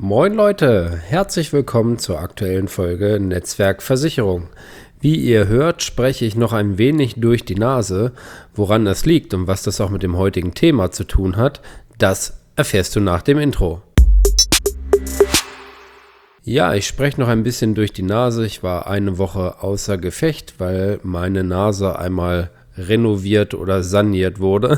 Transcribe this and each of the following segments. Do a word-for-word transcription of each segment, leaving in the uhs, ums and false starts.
Moin Leute, herzlich willkommen zur aktuellen Folge Netzwerkversicherung. Wie ihr hört, spreche ich noch ein wenig durch die Nase. Woran das liegt und was das auch mit dem heutigen Thema zu tun hat, das erfährst du nach dem Intro. Ja, ich spreche noch ein bisschen durch die Nase. Ich war eine Woche außer Gefecht, weil meine Nase einmal renoviert oder saniert wurde.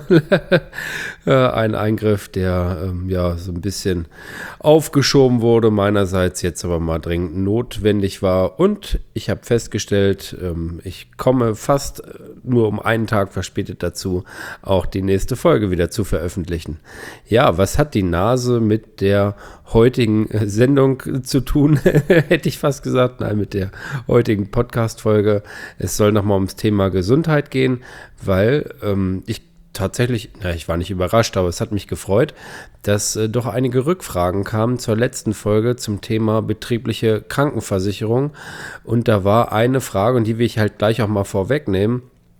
Ein Eingriff, der ähm, ja so ein bisschen aufgeschoben wurde, meinerseits jetzt aber mal dringend notwendig war. Und ich habe festgestellt, ähm, ich komme fast nur um einen Tag verspätet dazu, auch die nächste Folge wieder zu veröffentlichen. Ja, was hat die Nase mit der heutigen Sendung zu tun? Hätte ich fast gesagt. Nein, mit der heutigen Podcast-Folge. Es soll nochmal ums Thema Gesundheit gehen, weil ähm, ich tatsächlich, na, ich war nicht überrascht, aber es hat mich gefreut, dass äh, doch einige Rückfragen kamen zur letzten Folge zum Thema betriebliche Krankenversicherung. Und da war eine Frage, und die will ich halt gleich auch mal vorwegnehmen.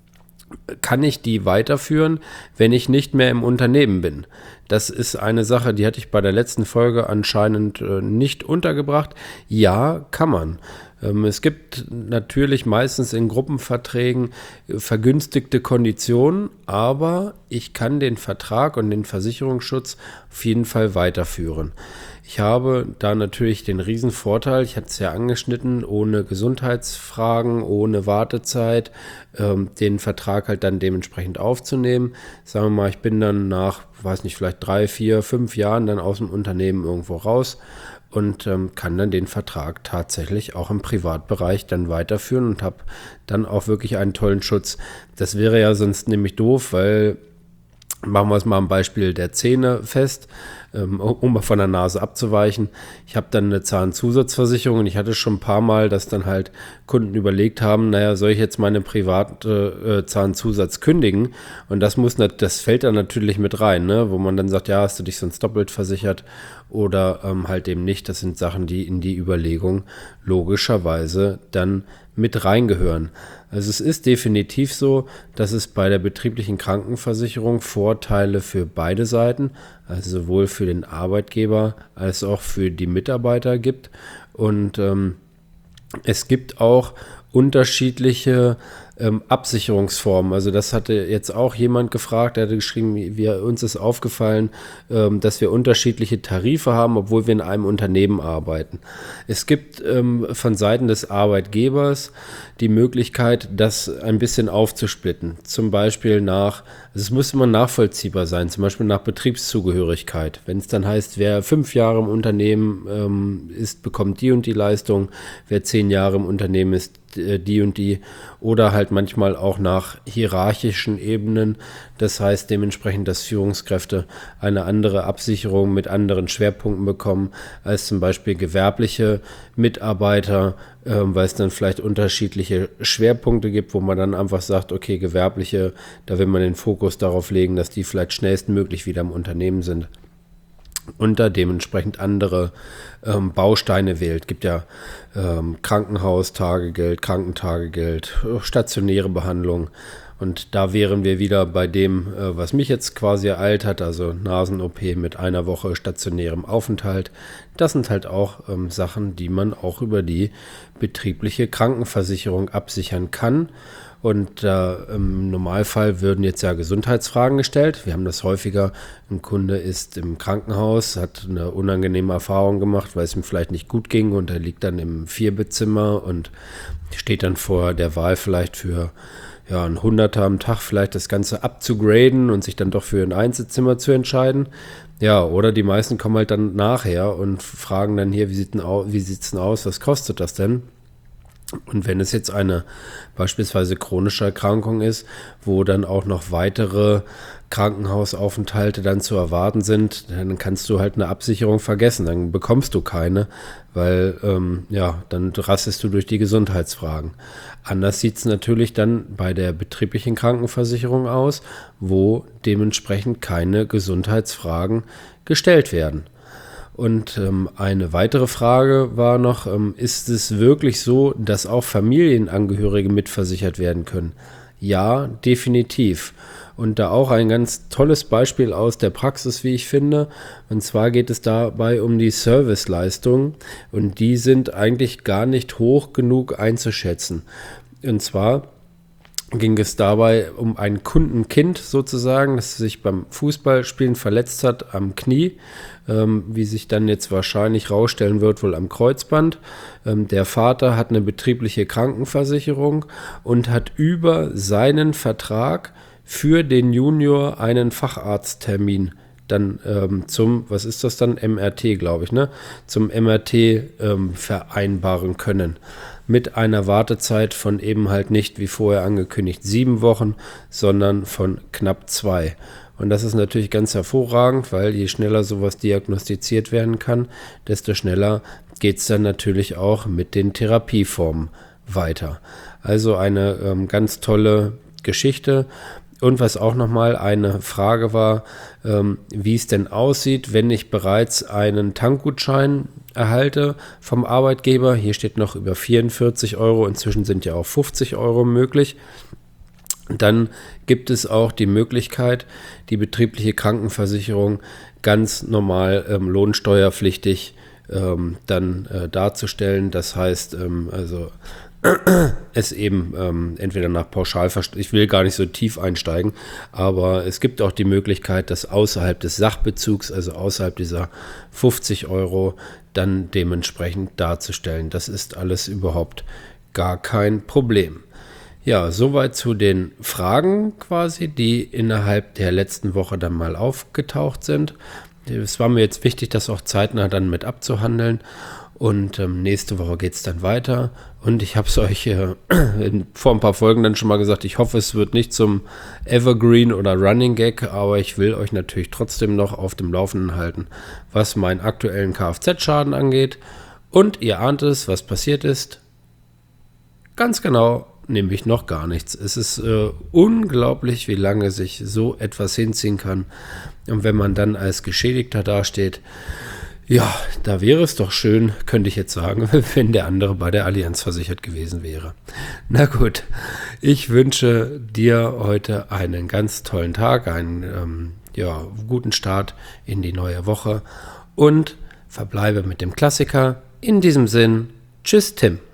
Kann ich die weiterführen, wenn ich nicht mehr im Unternehmen bin? Das ist eine Sache, die hatte ich bei der letzten Folge anscheinend äh, nicht untergebracht. Ja, kann man. Ähm, es gibt natürlich meistens in Gruppenverträgen äh, vergünstigte Konditionen, aber ich kann den Vertrag und den Versicherungsschutz auf jeden Fall weiterführen. Ich habe da natürlich den riesen Vorteil, ich hatte es ja angeschnitten, ohne Gesundheitsfragen, ohne Wartezeit, ähm, den Vertrag halt dann dementsprechend aufzunehmen. Sagen wir mal, ich bin dann nach, weiß nicht, vielleicht drei, vier, fünf Jahren dann aus dem Unternehmen irgendwo raus und ähm, kann dann den Vertrag tatsächlich auch im Privatbereich dann weiterführen und habe dann auch wirklich einen tollen Schutz. Das wäre ja sonst nämlich doof, weil, machen wir es mal am Beispiel der Zähne fest, um mal von der Nase abzuweichen. Ich habe dann eine Zahnzusatzversicherung und ich hatte schon ein paar Mal, dass dann halt Kunden überlegt haben, naja, soll ich jetzt meine private äh, Zahnzusatz kündigen? Und das muss, das fällt dann natürlich mit rein, ne? Wo man dann sagt, ja, hast du dich sonst doppelt versichert oder ähm, halt eben nicht. Das sind Sachen, die in die Überlegung logischerweise dann mit reingehören. Also es ist definitiv so, dass es bei der betrieblichen Krankenversicherung Vorteile für beide Seiten, also sowohl für den Arbeitgeber als auch für die Mitarbeiter gibt. Und ähm, es gibt auch unterschiedliche ähm, Absicherungsformen. Also das hatte jetzt auch jemand gefragt, der hatte geschrieben, wir, uns ist aufgefallen, ähm, dass wir unterschiedliche Tarife haben, obwohl wir in einem Unternehmen arbeiten. Es gibt ähm, von Seiten des Arbeitgebers die Möglichkeit, das ein bisschen aufzusplitten. Zum Beispiel nach, also es muss immer nachvollziehbar sein, zum Beispiel nach Betriebszugehörigkeit. Wenn es dann heißt, wer fünf Jahre im Unternehmen ähm, ist, bekommt die und die Leistung, wer zehn Jahre im Unternehmen ist, die und die, oder halt manchmal auch nach hierarchischen Ebenen. Das heißt dementsprechend, dass Führungskräfte eine andere Absicherung mit anderen Schwerpunkten bekommen als zum Beispiel gewerbliche Mitarbeiter, äh, weil es dann vielleicht unterschiedliche Schwerpunkte gibt, wo man dann einfach sagt, okay, gewerbliche, da will man den Fokus darauf legen, dass die vielleicht schnellstmöglich wieder im Unternehmen sind und da dementsprechend andere ähm, Bausteine wählt. Gibt ja ähm, Krankenhaus, Tagegeld, Krankentagegeld, stationäre Behandlung. Und da wären wir wieder bei dem, äh, was mich jetzt quasi ereilt hat, also Nasen-O P mit einer Woche stationärem Aufenthalt. Das sind halt auch ähm, Sachen, die man auch über die betriebliche Krankenversicherung absichern kann. Und äh, im Normalfall würden jetzt ja Gesundheitsfragen gestellt. Wir haben das häufiger. Ein Kunde ist im Krankenhaus, hat eine unangenehme Erfahrung gemacht, weil es ihm vielleicht nicht gut ging und er liegt dann im Vierbettzimmer und steht dann vor der Wahl vielleicht für ja, ein Hunderter am Tag vielleicht das Ganze abzugraden und sich dann doch für ein Einzelzimmer zu entscheiden. Ja, oder die meisten kommen halt dann nachher und fragen dann hier, wie sieht denn au- wie sieht's denn aus, was kostet das denn? Und wenn es jetzt eine beispielsweise chronische Erkrankung ist, wo dann auch noch weitere Krankenhausaufenthalte dann zu erwarten sind, dann kannst du halt eine Absicherung vergessen, dann bekommst du keine, weil ähm, ja, dann rastest du durch die Gesundheitsfragen. Anders sieht es natürlich dann bei der betrieblichen Krankenversicherung aus, wo dementsprechend keine Gesundheitsfragen gestellt werden. Und ähm, eine weitere Frage war noch, ähm, ist es wirklich so, dass auch Familienangehörige mitversichert werden können? Ja, definitiv. und da auch ein ganz tolles Beispiel aus der Praxis, wie ich finde. Und zwar geht es dabei um die Serviceleistungen und die sind eigentlich gar nicht hoch genug einzuschätzen. Und zwar ging es dabei um ein Kundenkind sozusagen, das sich beim Fußballspielen verletzt hat am Knie, ähm, wie sich dann jetzt wahrscheinlich rausstellen wird, wohl am Kreuzband. Ähm, der Vater hat eine betriebliche Krankenversicherung und hat über seinen Vertrag für den Junior einen Facharzttermin dann ähm, zum, was ist das dann, M R T, glaube ich, ne, zum M R T ähm, vereinbaren können. Mit einer Wartezeit von eben halt nicht, wie vorher angekündigt, sieben Wochen, sondern von knapp zwei. Und das ist natürlich ganz hervorragend, weil je schneller sowas diagnostiziert werden kann, desto schneller geht es dann natürlich auch mit den Therapieformen weiter. Also eine ähm, ganz tolle Geschichte. Und was auch nochmal eine Frage war, ähm, wie es denn aussieht, wenn ich bereits einen Tankgutschein erhalte vom Arbeitgeber. Hier steht noch über vierundvierzig Euro, inzwischen sind ja auch fünfzig Euro möglich. Dann gibt es auch die Möglichkeit, die betriebliche Krankenversicherung ganz normal ähm, lohnsteuerpflichtig ähm, dann äh, darzustellen. Das heißt, ähm, also es eben ähm, entweder nach Pauschalversteuerung, ich will gar nicht so tief einsteigen, aber es gibt auch die Möglichkeit, das außerhalb des Sachbezugs, also außerhalb dieser fünfzig Euro, dann dementsprechend darzustellen. Das ist alles überhaupt gar kein Problem. Ja, soweit zu den Fragen quasi, die innerhalb der letzten Woche dann mal aufgetaucht sind. Es war mir jetzt wichtig, das auch zeitnah dann mit abzuhandeln. Und ähm, nächste Woche geht es dann weiter. Und ich habe es euch äh, in, vor ein paar Folgen dann schon mal gesagt, ich hoffe, es wird nicht zum Evergreen oder Running Gag, aber ich will euch natürlich trotzdem noch auf dem Laufenden halten, was meinen aktuellen Kfz-Schaden angeht. Und ihr ahnt es, was passiert ist. Ganz genau, nämlich noch gar nichts. Es ist äh, unglaublich, wie lange sich so etwas hinziehen kann. Und wenn man dann als Geschädigter dasteht, ja, da wäre es doch schön, könnte ich jetzt sagen, wenn der andere bei der Allianz versichert gewesen wäre. Na gut, ich wünsche dir heute einen ganz tollen Tag, einen ähm, ja, guten Start in die neue Woche und verbleibe mit dem Klassiker. In diesem Sinn, tschüss Tim.